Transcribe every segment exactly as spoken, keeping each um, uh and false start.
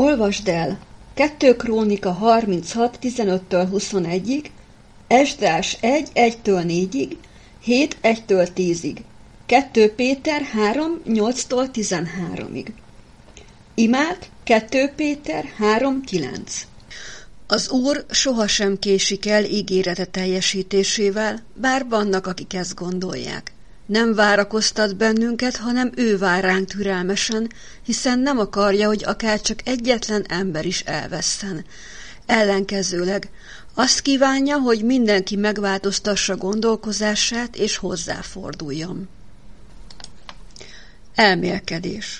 Olvasd el kettő Krónika harminchat tizenöttől huszonegyig, Esdrás egy egytől négyig, hét egytől tízig, kettő Péter három nyolctól tizenháromig. Imák kettő Péter három kilenc. Az Úr sohasem késik el ígérete teljesítésével, bár vannak, akik ezt gondolják. Nem várakoztat bennünket, hanem ő vár ránk türelmesen, hiszen nem akarja, hogy akár csak egyetlen ember is elvesszen. Ellenkezőleg azt kívánja, hogy mindenki megváltoztassa gondolkozását és hozzáforduljon. Elmélkedés.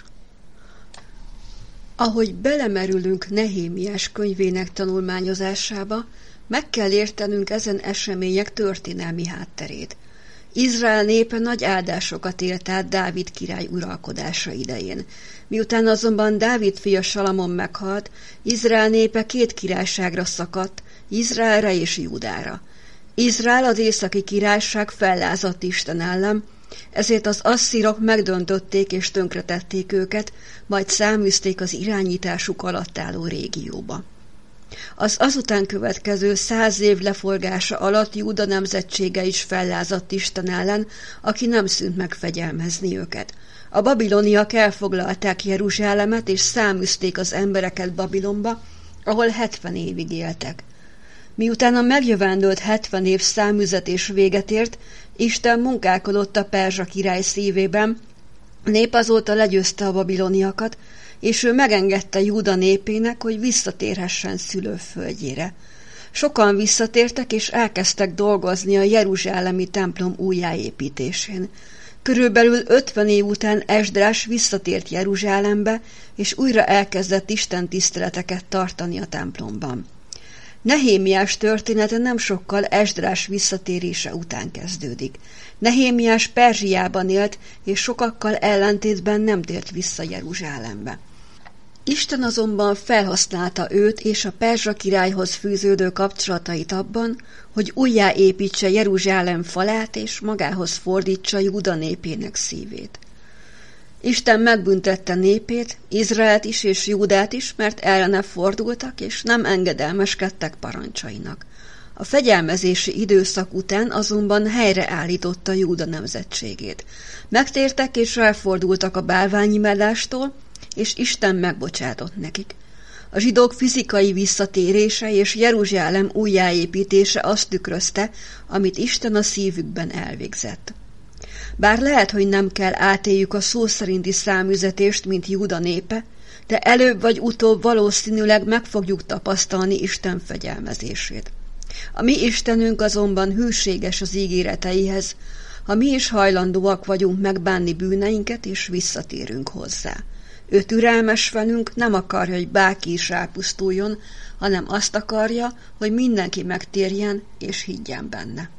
Ahogy belemerülünk Nehémiás könyvének tanulmányozásába, meg kell értenünk ezen események történelmi hátterét. Izrael népe nagy áldásokat élt át Dávid király uralkodása idején. Miután azonban Dávid fia Salamon meghalt, Izrael népe két királyságra szakadt, Izraelre és Júdára. Izrael, az északi királyság fellázadt Isten ellen, ezért az asszírok megdöntötték és tönkretették őket, majd száműzték az irányításuk alatt álló régióba. Az azután következő száz év leforgása alatt Júda nemzetsége is fellázadt Isten ellen, aki nem szűnt meg fegyelmezni őket. A babiloniak elfoglalták Jeruzsálemet és száműzték az embereket Babilonba, ahol hetven évig éltek. Miután a megjövendőlt hetven év száműzetés véget ért, Isten munkálkodott a perzsa király szívében, a nép azóta legyőzte a babiloniakat, és ő megengedte Júda népének, hogy visszatérhessen szülőföldjére. Sokan visszatértek, és elkezdtek dolgozni a jeruzsálemi templom újjáépítésén. Körülbelül ötven év után Esdrás visszatért Jeruzsálembe, és újra elkezdett istentiszteleteket tartani a templomban. Nehémiás története nem sokkal Esdrás visszatérése után kezdődik. Nehémiás Perzsiában élt, és sokakkal ellentétben nem tért vissza Jeruzsálembe. Isten azonban felhasználta őt és a perzsa királyhoz fűződő kapcsolatait abban, hogy újjáépítse Jeruzsálem falát és magához fordítsa Júda népének szívét. Isten megbüntette népét, Izraelt is és Júdát is, mert ellene fordultak és nem engedelmeskedtek parancsainak. A fegyelmezési időszak után azonban helyreállította Júda nemzetségét. Megtértek és elfordultak a bálványimádástól, és Isten megbocsátott nekik. A zsidók fizikai visszatérése és Jeruzsálem újjáépítése azt tükrözte, amit Isten a szívükben elvégzett. Bár lehet, hogy nem kell átéljük a szó szerinti számüzetést, mint Júda népe, de előbb vagy utóbb valószínűleg meg fogjuk tapasztalni Isten fegyelmezését. A mi Istenünk azonban hűséges az ígéreteihez, ha mi is hajlandóak vagyunk megbánni bűneinket, és visszatérünk hozzá. Ő türelmes velünk, nem akarja, hogy bárki is elpusztuljon, hanem azt akarja, hogy mindenki megtérjen és higgyen benne.